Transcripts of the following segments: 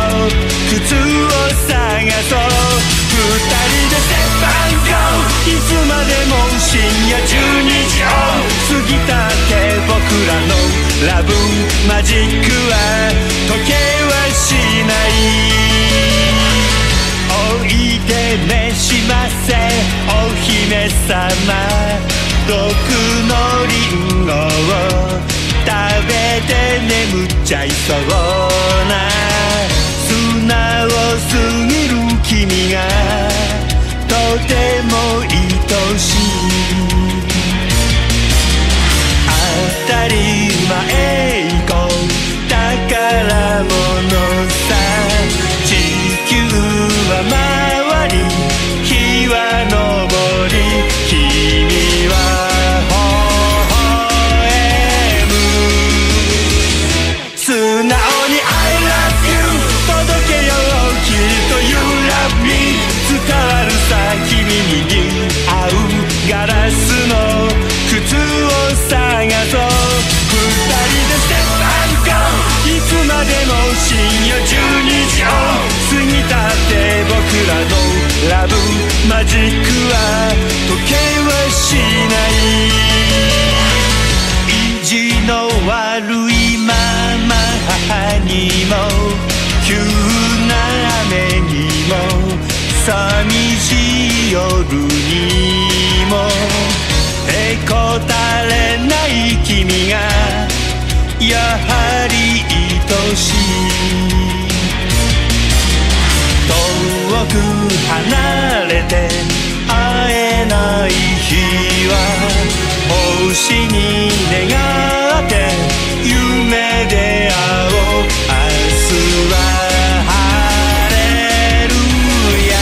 靴を探そう。二人でセパンゴー、いつまでも深夜12時を過ぎたって僕らのラブマジックは時計はしない。おいで召しませお姫様、毒のリンゴを食べて眠っちゃいそうな砂を過ぎる君がとても愛しい。当たり前こう宝物さ、地球は回り日は昇り、君は素直に I love you 届けよう、きっと You love me 伝わるさ、君に似合うガラスの靴を探そう。二人でステップアンドゴー、いつまでも深夜12時を過ぎたって僕らのラブマジックは時計はしない。意地の悪いまま母にも急な雨にも寂しい夜にもへこたれない君がやはり愛しい。遠く離れて会えない日は星に願って夢で会おう。明日は晴れるや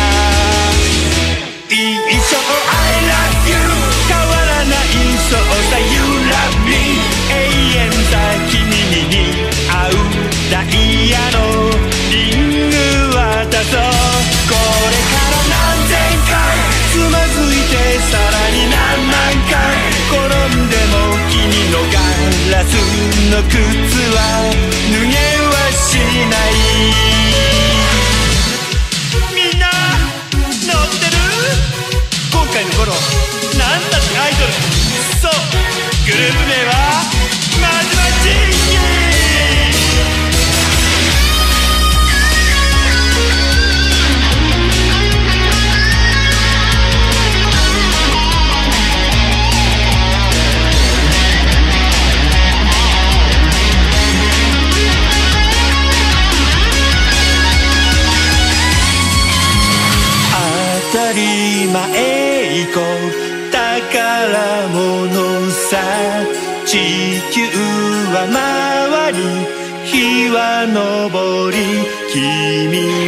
一生 I love you 変わらないそうさ You love me 永遠さ君に似合うダイヤのリング渡そう。これから何千回つまずいてさらに何万回転んでも君のガラスの靴は脱げはしない。みんな乗ってる？今回の頃なんだってアイドル、そうグループ名はまずまちんぎ。当たり前こう宝物さ、地球は回り日は昇り君